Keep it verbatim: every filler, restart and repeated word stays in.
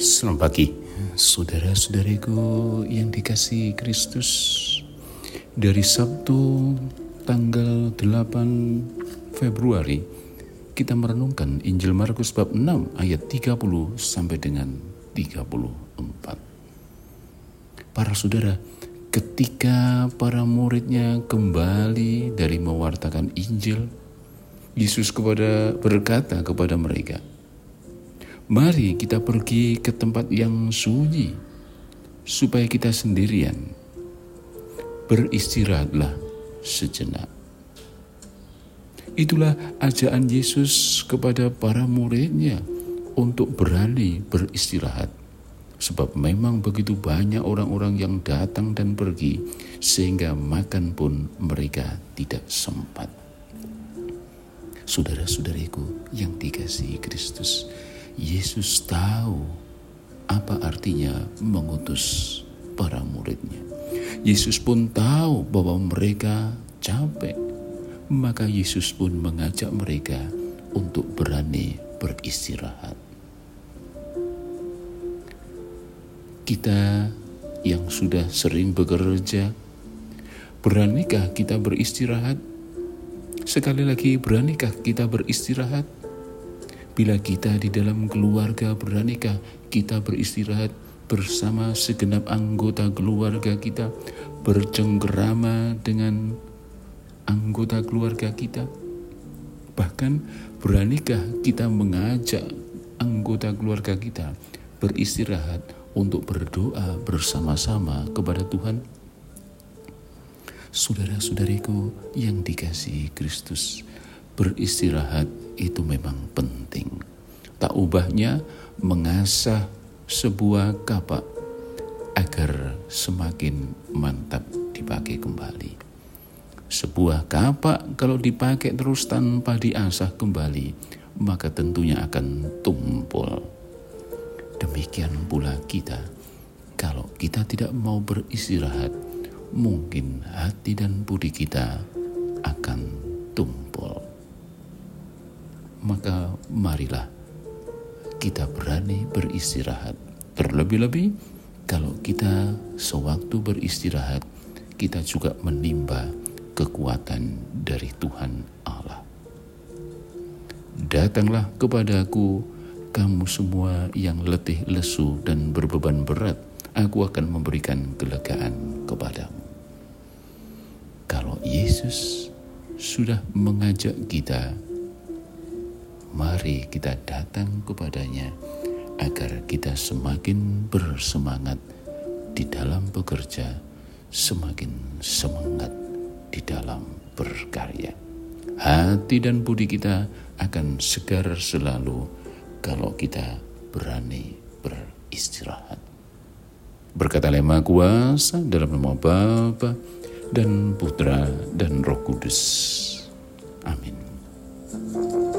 Selamat pagi, saudara-saudariku yang dikasihi Kristus. Dari Sabtu tanggal delapan Februari, kita merenungkan Injil Markus bab enam ayat tiga puluh sampai dengan tiga puluh empat. Para saudara, ketika para muridnya kembali dari mewartakan Injil, Yesus kepada berkata kepada mereka, "Mari kita pergi ke tempat yang sunyi, supaya kita sendirian. Beristirahatlah sejenak." Itulah ajakan Yesus kepada para muridnya untuk berani beristirahat. Sebab memang begitu banyak orang-orang yang datang dan pergi, sehingga makan pun mereka tidak sempat. Saudara-saudariku yang dikasihi Kristus, Yesus tahu apa artinya mengutus para muridnya. Yesus pun tahu bahwa mereka capek, maka Yesus pun mengajak mereka untuk berani beristirahat. Kita yang sudah sering bekerja, beranikah kita beristirahat? Sekali lagi, beranikah kita beristirahat? Bila kita di dalam keluarga, beranikah kita beristirahat bersama segenap anggota keluarga kita, bercengkerama dengan anggota keluarga kita? Bahkan beranikah kita mengajak anggota keluarga kita beristirahat untuk berdoa bersama-sama kepada Tuhan? Saudara-saudariku yang dikasihi Kristus, beristirahat itu memang penting. Tak ubahnya mengasah sebuah kapak agar semakin mantap dipakai kembali. Sebuah kapak kalau dipakai terus tanpa diasah kembali, maka tentunya akan tumpul. Demikian pula kita, kalau kita tidak mau beristirahat, mungkin hati dan budi kita akan tumpul. Maka marilah kita berani beristirahat. Terlebih-lebih kalau kita sewaktu beristirahat, kita juga menimba kekuatan dari Tuhan Allah. Datanglah kepadaku, kamu semua yang letih lesu dan berbeban berat, aku akan memberikan kelegaan kepadamu. Kalau Yesus sudah mengajak kita, mari kita datang kepadanya agar kita semakin bersemangat di dalam bekerja, semakin semangat di dalam berkarya. Hati dan budi kita akan segar selalu kalau kita berani beristirahat. Berkatalah Maha Kuasa dalam nama Bapa dan Putra dan Roh Kudus. Amin.